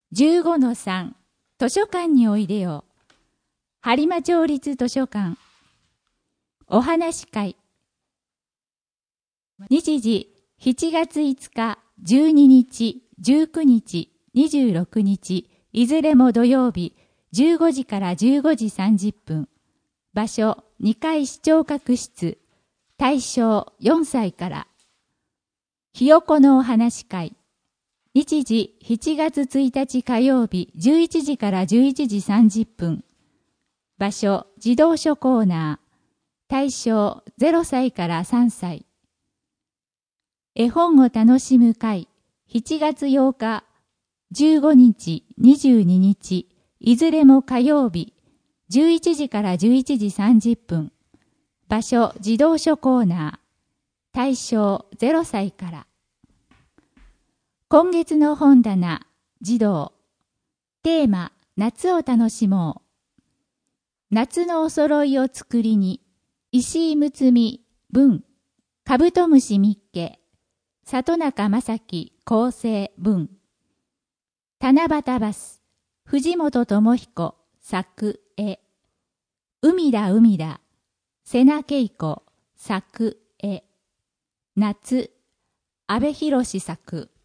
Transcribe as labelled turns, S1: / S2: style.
S1: 15-3 図書館においでよ。播磨町立図書館お話会。日時7月5日、12日、19日、26日、いずれも土曜日、15時から15時30分。場所2階視聴覚室。対象4歳から。ひよこのお話会。日時7月1日火曜日11時から11時30分。場所児童書コーナー。対象0歳から3歳。絵本を楽しむ会。7月8日、15日、22日、いずれも火曜日、11時から11時30分。場所児童書コーナー。対象0歳から。今月の本棚、児童。テーマ、夏を楽しもう。夏のお揃いを作りに、石井睦美、文。カブトムシ密家。里中正樹、構成、文。七夕バス。藤本智彦、作、絵。海だ海だ。瀬名恵子、作、絵。夏。阿部寛作。